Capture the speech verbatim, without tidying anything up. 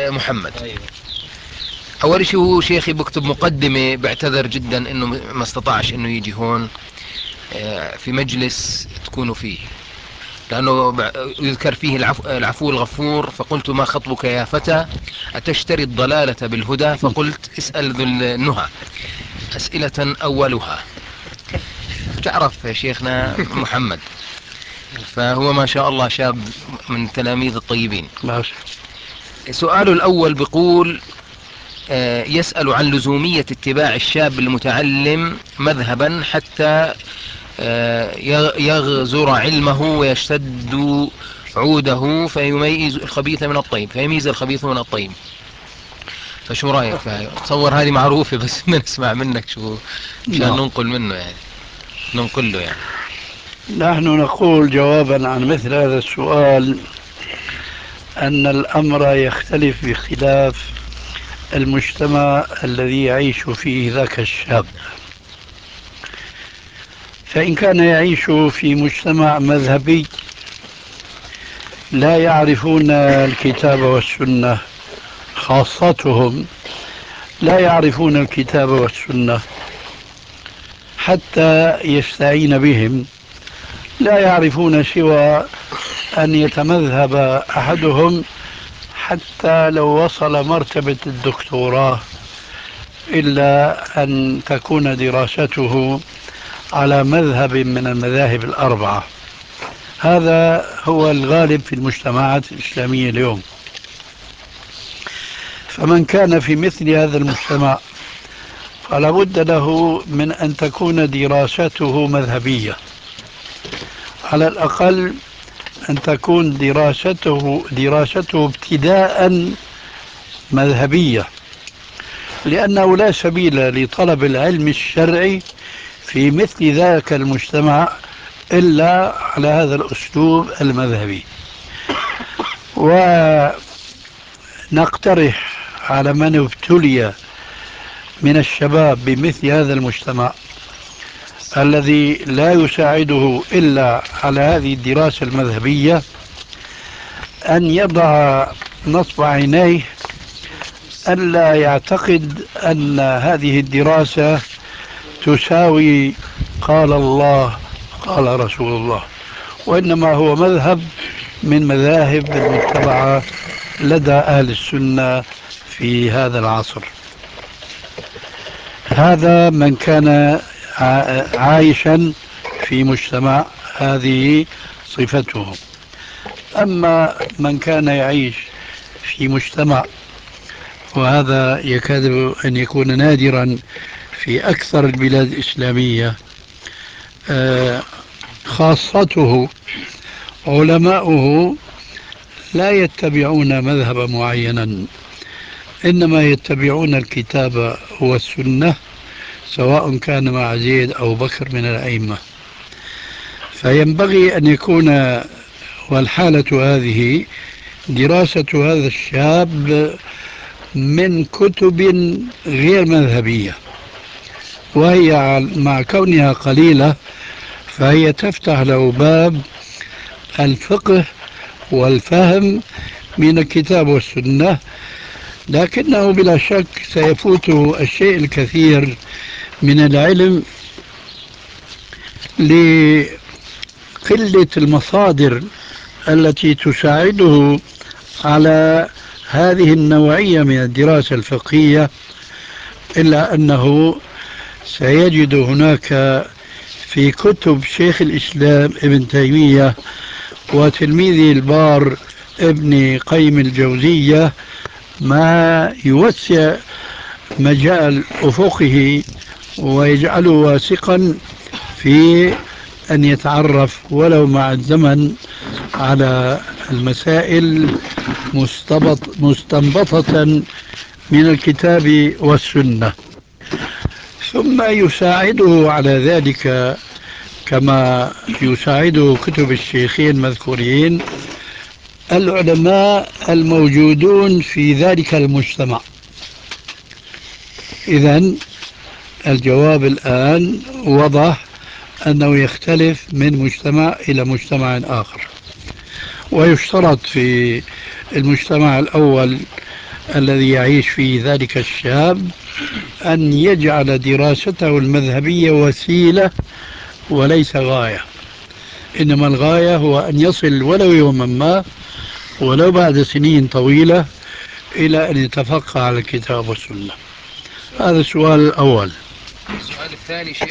محمد. أول شيء هو شيخي بكتب مقدمة، بعتذر جدا إنه ما استطاعش إنه يجي هون في مجلس تكونوا فيه، لأنه يذكر فيه العفو, العفو الغفور. فقلت ما خطبك يا فتى أتشتري الضلالة بالهدى؟ فقلت اسأل ذو النهى أسئلة أولها. تعرف يا شيخنا محمد، فهو ما شاء الله شاب من تلاميذ الطيبين. سؤاله الأول بيقول يسأل عن لزومية اتباع الشاب المتعلم مذهبا حتى يغزر علمه ويشتد عوده فيميز الخبيث من الطيب فيميز الخبيث من الطيب. فشو رأيك فيها؟ تصور هذه معروفة بس بدنا نسمع منك شو مشان ننقل منه يعني ننقل له يعني. نحن نقول جوابا عن مثل هذا السؤال أن الأمر يختلف باختلاف المجتمع الذي يعيش فيه ذاك الشاب. فإن كان يعيش في مجتمع مذهبي لا يعرفون الكتاب والسنة، خاصتهم لا يعرفون الكتاب والسنة حتى يستعين بهم، لا يعرفون سوى أن يتمذهب أحدهم حتى لو وصل مرتبة الدكتوراه، إلا أن تكون دراسته على مذهب من المذاهب الأربعة. هذا هو الغالب في المجتمعات الإسلامية اليوم. فمن كان في مثل هذا المجتمع فلا بد له من أن تكون دراسته مذهبية، على الأقل أن تكون دراسته دراسته ابتداء مذهبية، لأنه لا سبيل لطلب العلم الشرعي في مثل ذاك المجتمع إلا على هذا الأسلوب المذهبي. ونقترح على من ابتلي من الشباب بمثل هذا المجتمع الذي لا يساعده إلا على هذه الدراسة المذهبية أن يضع نصب عينيه ألا يعتقد أن هذه الدراسة تساوي قال الله قال رسول الله، وإنما هو مذهب من مذاهب المتبعة لدى أهل السنة في هذا العصر. هذا من كان عايشا في مجتمع هذه صفته. أما من كان يعيش في مجتمع، وهذا يكاد أن يكون نادرا في أكثر البلاد الإسلامية، خاصته علماؤه لا يتبعون مذهبا معينا، إنما يتبعون الكتاب والسنة، سواء كان مع زيد أو بكر من الأئمة. فينبغي أن يكون، والحالة هذه، دراسة هذا الشاب من كتب غير مذهبية، وهي مع كونها قليلة فهي تفتح له باب الفقه والفهم من الكتاب والسنة، لكنه بلا شك سيفوته الشيء الكثير من العلم لقلة المصادر التي تساعده على هذه النوعية من الدراسة الفقهية، إلا أنه سيجد هناك في كتب شيخ الإسلام ابن تيمية وتلميذه البار ابن قيم الجوزية ما يوسع مجال أفقه ويجعله واثقا في أن يتعرف ولو مع الزمن على المسائل مستبط مستنبطة من الكتاب والسنة. ثم يساعده على ذلك كما يساعده كتب الشيخين المذكورين العلماء الموجودون في ذلك المجتمع. إذن الجواب الآن وضح أنه يختلف من مجتمع إلى مجتمع آخر. ويشترط في المجتمع الأول الذي يعيش فيه ذلك الشاب أن يجعل دراسته المذهبية وسيلة وليس غاية، إنما الغاية هو أن يصل ولو يوما ما ولو بعد سنين طويلة إلى أن يتفقه على الكتاب والسنة. هذا السؤال الأول. السؤال الثاني شيخ